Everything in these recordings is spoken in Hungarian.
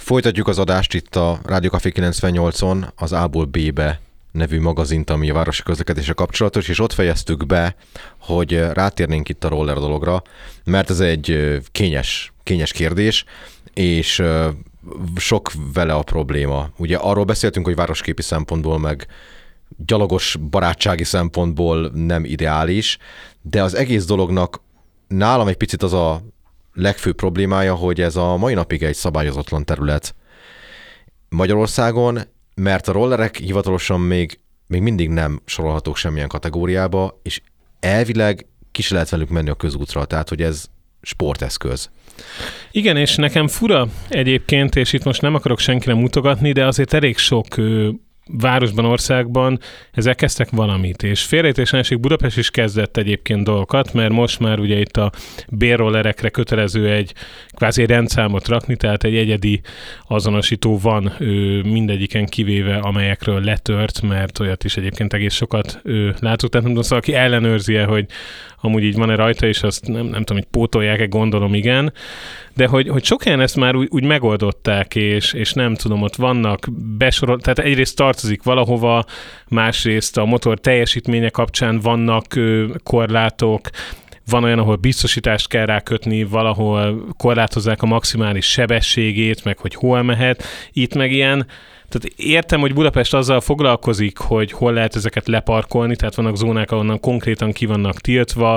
Folytatjuk az adást itt a Rádió Café 98-on, az A-ból B-be nevű magazint, ami a városi közlekedésre kapcsolatos, és ott fejeztük be, hogy rátérnénk itt a roller dologra, mert ez egy kényes kérdés, és sok vele a probléma. Ugye arról beszéltünk, hogy városképi szempontból, meg gyalogos barátsági szempontból nem ideális, de az egész dolognak nálam egy picit az a legfőbb problémája, hogy ez a mai napig egy szabályozatlan terület Magyarországon, mert a rollerek hivatalosan még mindig nem sorolhatók semmilyen kategóriába, és elvileg ki se lehet velük menni a közútra, tehát hogy ez sporteszköz. Igen, és nekem fura egyébként, és itt most nem akarok senkire mutogatni, de azért elég sok városban, országban ezek kezdtek valamit, és félreértésnek Budapest is kezdett egyébként dolgokat, mert most már ugye itt a bérrollerekre kötelező egy kvázi rendszámot rakni, tehát egy egyedi azonosító van mindegyiken kivéve, amelyekről letört, mert olyat is egyébként egész sokat látok, tehát nem tudom, szóval aki ellenőrzi-e, hogy amúgy így van-e rajta, és azt nem tudom, hogy pótolják-e, gondolom igen, de hogy sok helyen ezt már úgy megoldották, és nem tudom, ott vannak tehát egyrészt tartozik valahova, másrészt a motor teljesítménye kapcsán vannak korlátok, van olyan, ahol biztosítást kell rákötni, valahol korlátozzák a maximális sebességét, meg hogy hol mehet, itt meg ilyen. Tehát értem, hogy Budapest azzal foglalkozik, hogy hol lehet ezeket leparkolni, tehát vannak zónák, ahonnan konkrétan ki vannak tiltva,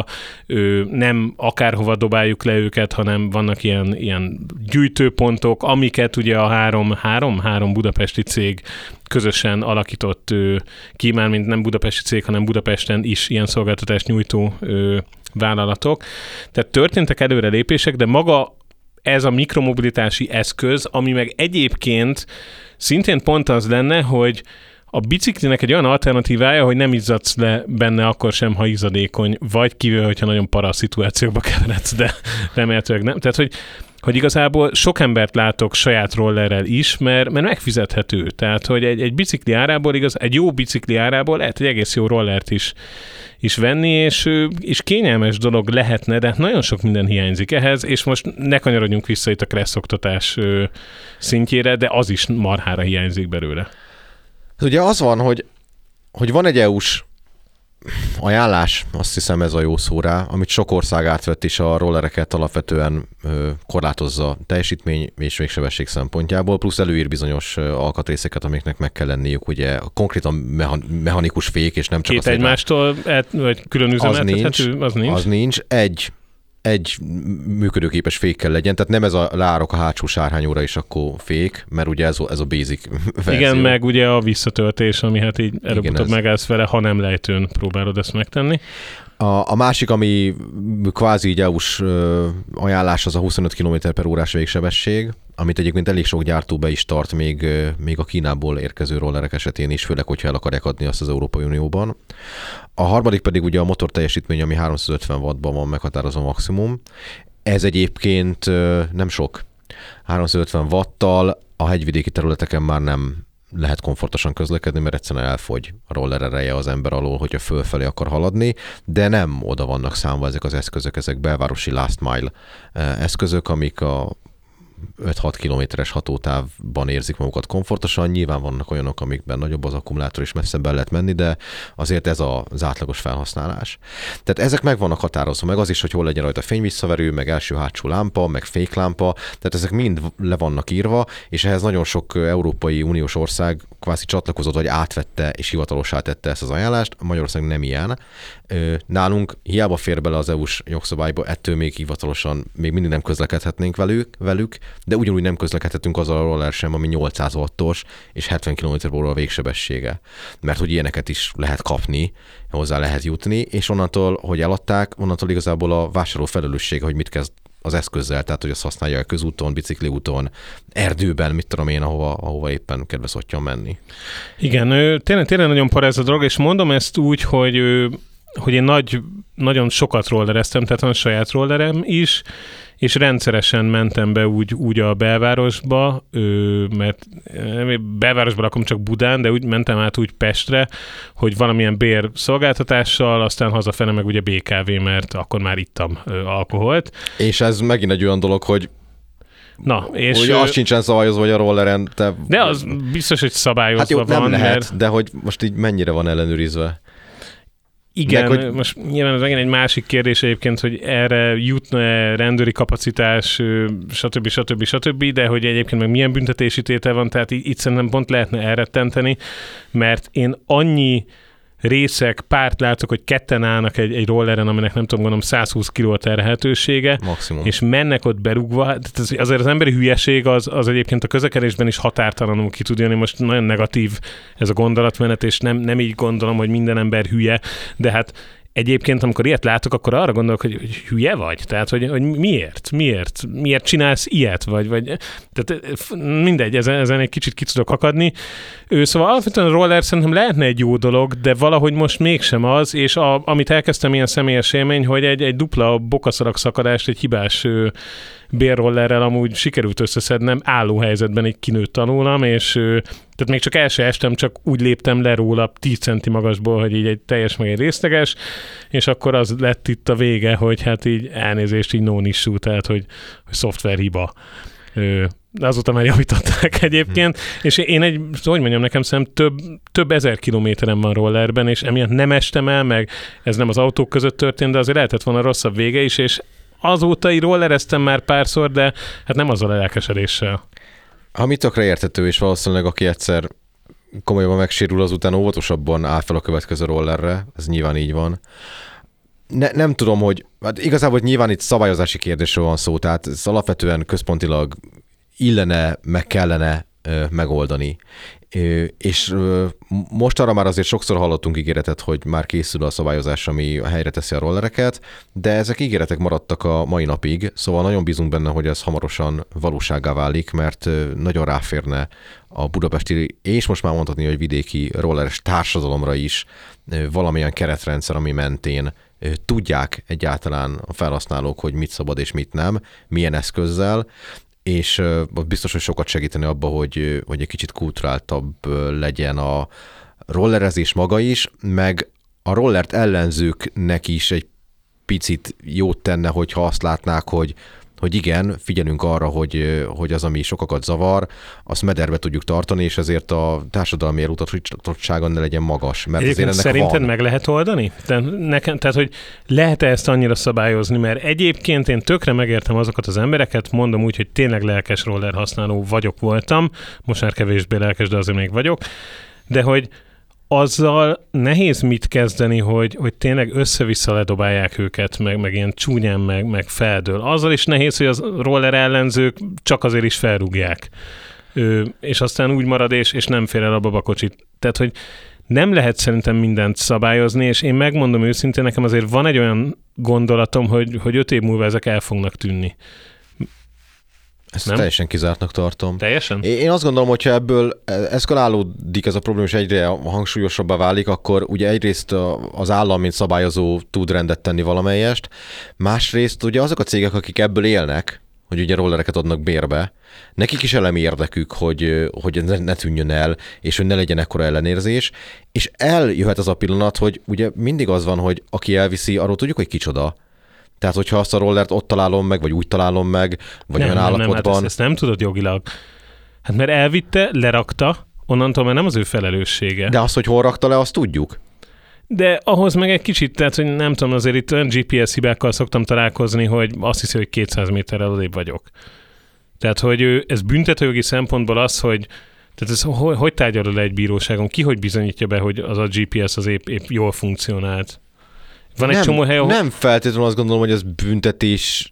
nem akárhova dobáljuk le őket, hanem vannak ilyen gyűjtőpontok, amiket ugye a három budapesti cég közösen alakított ki, már mint nem budapesti cég, hanem Budapesten is ilyen szolgáltatást nyújtó vállalatok. Tehát történtek előrelépések, de maga ez a mikromobilitási eszköz, ami meg egyébként szintén pont az lenne, hogy a biciklinek egy olyan alternatívája, hogy nem izzadsz le benne akkor sem, ha izzadékony, vagy kivéve, hogyha nagyon para szituációkba keveredsz, de remélhetőleg nem. Tehát, hogy igazából sok embert látok saját rollerrel is, mert megfizethető. Tehát, hogy egy bicikli árából, egy jó bicikli árából lehet egy egész jó rollert is venni, és kényelmes dolog lehetne, de nagyon sok minden hiányzik ehhez, és most ne kanyarodjunk vissza itt a kresszoktatás szintjére, de az is marhára hiányzik belőle. Ugye az van, hogy van egy EU-s ajánlás, azt hiszem ez a jó szó rá, amit sok ország átvett, és a rollereket alapvetően korlátozza teljesítmény és végsebesség szempontjából, plusz előír bizonyos alkatrészeket, amiknek meg kell lenniük, ugye konkrétan mechanikus fék, és nem csak két egymástól, vagy külön üzemeltethető, az nincs. Egy működőképes fék kell legyen, tehát nem ez a leárok a hátsó sárhányóra is akkor fék, mert ugye ez a basic verzió. Igen, meg ugye a visszatöltés, ami hát így előbb-utóbb megállsz vele, ha nem lejtőn próbálod ezt megtenni. A másik, ami kvázi így EU-s ajánlás, az a 25 km/h végsebesség, amit egyébként elég sok gyártó be is tart még a Kínából érkező rollerek esetén is, főleg, hogyha el akarják adni azt az Európai Unióban. A harmadik pedig ugye a motor teljesítmény, ami 350 wattban van meghatározva maximum. Ez egyébként nem sok. 350 watttal a hegyvidéki területeken már nem lehet komfortosan közlekedni, mert egyszerűen elfogy a roller ereje az ember alól, hogyha fölfelé akar haladni, de nem oda vannak számva ezek az eszközök, ezek belvárosi last mile eszközök, amik a 5-6 kilométeres hatótávban érzik magukat komfortosan. Nyilván vannak olyanok, amikben nagyobb az akkumulátor és messzebben lehet menni, de azért ez az átlagos felhasználás. Tehát ezek meg vannak határozva, meg az is, hogy hol legyen rajta fényvisszaverő, meg első-hátsó lámpa, meg féklámpa, tehát ezek mind le vannak írva, és ehhez nagyon sok Európai Uniós ország kvázi csatlakozott, vagy átvette és hivatalossá tette ezt az ajánlást. Magyarország nem ilyen. Nálunk hiába fér bele az EU-s jogszabályba, ettől még hivatalosan még mindig nem közlekedhetnénk velük, de ugyanúgy nem közlekedhetünk azzal a roller sem, ami 800 wattos és 70 km/h a végsebessége. Mert hogy ilyeneket is lehet kapni, hozzá lehet jutni, és onnantól, hogy eladták, onnantól igazából a vásárló felelőssége, hogy mit kezd az eszközzel, tehát hogy azt használja a közúton, bicikliúton, erdőben, mit tudom én, ahova éppen kedves ottyan menni. Igen, tényleg nagyon para ez a dolog, és mondom ezt úgy, hogy én nagyon sokat rollereztem, tehát van saját rollerem is, és rendszeresen mentem be úgy a belvárosba, mert belvárosban lakom csak Budán, de úgy mentem át úgy Pestre, hogy valamilyen bérszolgáltatással, aztán hazafele meg ugye BKV, mert akkor már ittam alkoholt. És ez megint egy olyan dolog, hogy Na, és ugye az sincsen szabályozva, hogy a rolleren de az biztos, hogy szabályozva hát jó, nem van. lehet, mert... de hogy most így mennyire van ellenőrizve? Igen, hogy... most nyilván ez megint egy másik kérdés egyébként, hogy erre jutna rendőri kapacitás, stb., de hogy egyébként meg milyen büntetési tétel van, tehát itt szerintem pont lehetne elrettenteni, mert én annyi párt látok, hogy ketten állnak egy rolleren, aminek nem tudom, gondolom 120 kg terhelhetősége, maximum. És mennek ott berúgva. Azért az emberi hülyeség az egyébként a közlekedésben is határtalanul ki tud jönni. Most nagyon negatív ez a gondolatmenet, és nem így gondolom, hogy minden ember hülye, de hát egyébként, amikor ilyet látok, akkor arra gondolok, hogy hülye vagy? Tehát, hogy miért csinálsz ilyet? Vagy tehát mindegy, ezen egy kicsit ki tudok akadni. Szóval alapvetően a roller szerintem lehetne egy jó dolog, de valahogy most mégsem az, és amit elkezdtem ilyen személyes élmény, hogy egy dupla bokaszarak szakadást egy hibás bérrollerrel amúgy sikerült összeszednem, álló helyzetben egy kinőtt alólam, és tehát még csak el se estem, csak úgy léptem le róla 10 centi magasból, hogy így egy teljes meg egy részleges, és akkor az lett itt a vége, hogy hát így elnézést, így no issue, tehát hogy szoftverhiba. De azóta már javították egyébként, és én hogy mondjam, nekem szerintem több ezer kilométerem van rollerben, és emiatt nem estem el, meg ez nem az autók között történt, de azért lehetett volna rosszabb vége is, és azóta így rollereztem már párszor, de hát nem azzal a lelkesedéssel. Ami tökre érthető, és valószínűleg aki egyszer komolyabban megsérül, azután óvatosabban áll fel a következő rollerre, ez nyilván így van. Nem tudom, hogy hát igazából hogy nyilván itt szabályozási kérdésről van szó, tehát ez alapvetően központilag illene, meg kellene megoldani. És most arra már azért sokszor hallottunk ígéretet, hogy már készül a szabályozás, ami helyre teszi a rollereket, de ezek ígéretek maradtak a mai napig, szóval nagyon bízunk benne, hogy ez hamarosan valósággá válik, mert nagyon ráférne a budapesti, és most már mondhatni, hogy vidéki rolleres társadalomra is valamilyen keretrendszer, ami mentén tudják egyáltalán a felhasználók, hogy mit szabad és mit nem, milyen eszközzel, és biztos, hogy sokat segíteni abba, hogy egy kicsit kulturáltabb legyen a rollerezés maga is, meg a rollert ellenzőknek is egy picit jót tenne, hogyha azt látnák, hogy igen, figyelünk arra, hogy az, ami sokakat zavar, azt mederbe tudjuk tartani, és ezért a társadalmi elutatottságon ne legyen magas. Mert egyébként azért ennek szerinted van. meg lehet oldani? Tehát, hogy lehet-e ezt annyira szabályozni? Mert egyébként én tökre megértem azokat az embereket, mondom úgy, hogy tényleg lelkes roller használó voltam, most már kevésbé lelkes, de azért még vagyok, de hogy azzal nehéz mit kezdeni, hogy tényleg össze-vissza ledobálják őket, meg ilyen csúnyán, meg feldől. Azzal is nehéz, hogy az roller ellenzők csak azért is felrúgják. És aztán úgy marad, és nem fér el a babakocsit. Tehát, hogy nem lehet szerintem mindent szabályozni, és én megmondom őszintén, nekem azért van egy olyan gondolatom, hogy 5 év múlva ezek el fognak tűnni. Ezt teljesen kizártnak tartom. Teljesen? Én azt gondolom, hogyha ebből eszkalálódik ez a probléma, és egyre hangsúlyosabbá válik, akkor ugye egyrészt az állam, mint szabályozó tud rendet tenni valamelyest, másrészt ugye azok a cégek, akik ebből élnek, hogy ugye rollereket adnak bérbe, nekik is elemi érdekük, hogy ne tűnjön el, és hogy ne legyen ekkora ellenérzés, és eljöhet az a pillanat, hogy ugye mindig az van, hogy aki elviszi, arról tudjuk, hogy kicsoda. Tehát, hogyha azt a rollert ott találom meg, vagy úgy találom meg, vagy olyan állapotban... Hát ezt nem tudod jogilag. Hát mert elvitte, lerakta, onnantól már nem az ő felelőssége. De az, hogy hol rakta le, azt tudjuk. De ahhoz meg egy kicsit, tehát, hogy nem tudom, azért itt olyan GPS hibákkal szoktam találkozni, hogy azt hiszi, hogy 200 méterrel odébb vagyok. Tehát, hogy ez büntetőjogi szempontból az, hogy tehát ez hogy tárgyalod le egy bíróságon? Ki hogy bizonyítja be, hogy az a GPS az épp jól funkcionált? Van egy csomó hely, ahol... Nem feltétlenül azt gondolom, hogy ez büntetés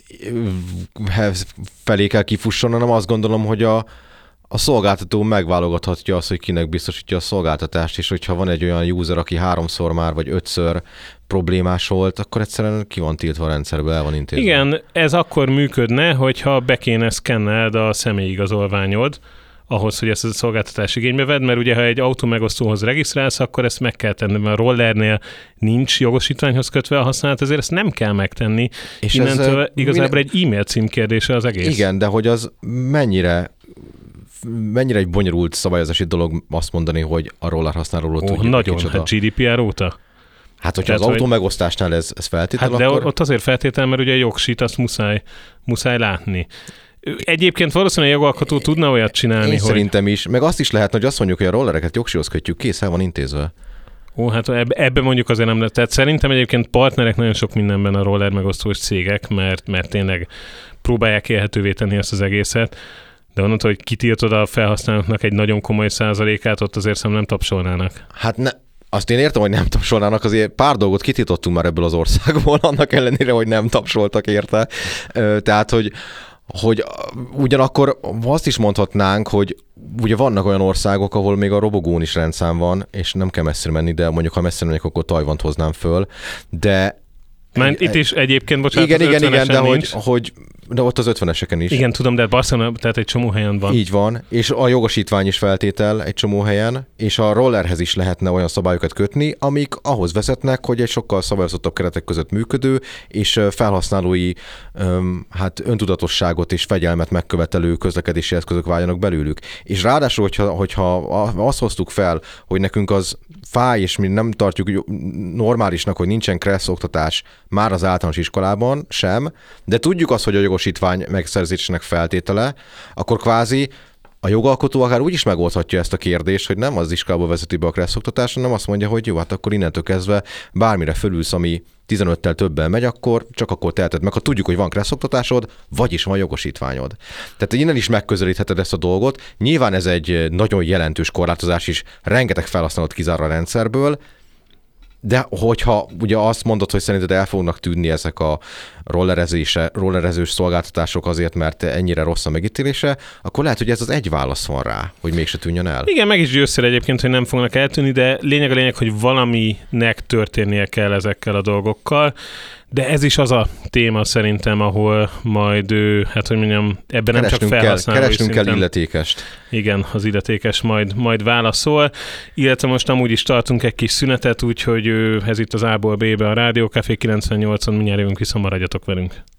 felé kell kifusson, hanem azt gondolom, hogy a szolgáltató megválogathatja azt, hogy kinek biztosítja a szolgáltatást, és hogyha van egy olyan user, aki 3-szor már, vagy 5-ször problémás volt, akkor egyszerűen ki van tiltva a rendszerbe, el van intézve. Igen, ez akkor működne, hogyha be kéne szkenneld a személyigazolványod, ahhoz, hogy ezt a szolgáltatás igénybe vedd, mert ugye, ha egy autómegosztóhoz regisztrálsz, akkor ezt meg kell tenni, mert a rollernél nincs jogosítványhoz kötve a használat, ezért ezt nem kell megtenni. És innentől igazából egy e-mail címkérdése az egész. Igen, de hogy az mennyire egy bonyolult szabályozási dolog azt mondani, hogy a roller használóról tudjuk, nagyon, hát GDPR óta. Hát, hogyha az autómegosztásnál ez feltétel, hát de ott azért feltétel, mert ugye a jogsit azt muszáj látni. Egyébként valószínűleg a jogalkotó tudna olyat csinálni, Én szerintem is, meg azt is lehet, hogy azt mondjuk, hogy a rollereket jogsihoz kötjük, kész, el van intézve. Ó, hát ebben mondjuk azért nem lehet. Tehát szerintem egyébként partnerek nagyon sok mindenben a roller megosztós cégek, mert tényleg próbálják élhetővé tenni ezt az egészet, de onnantól, hogy kitiltod a felhasználóknak egy nagyon komoly százalékát, ott azért nem tapsolnának. Hát azt én értem, hogy nem tapsolnának, azért pár dolgot kitiltottunk már ebből az országból, annak ellenére, hogy nem tapsoltak érte. Tehát, hogy ugyanakkor azt is mondhatnánk, hogy ugye vannak olyan országok, ahol még a robogón is rendszám van, és nem kell messzire menni, de mondjuk ha messzire megyek, akkor Tajvant hoznám föl, de... Itt is egyébként, bocsánat, igen, de ott az 50-eseken is. Igen, tudom, de Barcelona, tehát egy csomó helyen van. Így van, és a jogosítvány is feltétel egy csomó helyen, és a rollerhez is lehetne olyan szabályokat kötni, amik ahhoz vezetnek, hogy egy sokkal szabályozottabb keretek között működő, és felhasználói öntudatosságot és fegyelmet megkövetelő közlekedési eszközök váljanak belőlük. És ráadásul, hogyha azt hoztuk fel, hogy nekünk az fáj, és mi nem tartjuk normálisnak, hogy nincsen kressz oktatás már az általános iskolában sem, de tudjuk azt, hogy a jogosítvány megszerzésének feltétele, akkor kvázi a jogalkotó akár úgy is megoldhatja ezt a kérdést, hogy nem az iskolába vezeti be a kressz oktatás, hanem azt mondja, hogy jó, hát akkor innentől kezdve bármire fölülsz, ami 15-tel többen megy, akkor csak akkor teheted meg, ha tudjuk, hogy van kressz oktatásod, vagyis van jogosítványod. Tehát innen is megközelítheted ezt a dolgot. Nyilván ez egy nagyon jelentős korlátozás is, rengeteg felhasználót kizár a rendszerből, de hogyha ugye azt mondod, hogy szerinted el fognak tűnni ezek a rollerezős szolgáltatások azért, mert ennyire rossz a megítélése, akkor lehet, hogy ez az egy válasz van rá, hogy mégse tűnjön el. Igen, meg is győztél egyébként, hogy nem fognak eltűnni, de lényeg, hogy valaminek történnie kell ezekkel a dolgokkal. De ez is az a téma szerintem, ahol majd, ebben nem csak felhasználói keresnünk kell illetékest. Igen, az illetékes majd válaszol, illetve most amúgy is tartunk egy kis szünetet, úgyhogy ez itt az A-ból B-be a Rádió Café 98-on, mindjárt jövünk vissza, maradjatok velünk.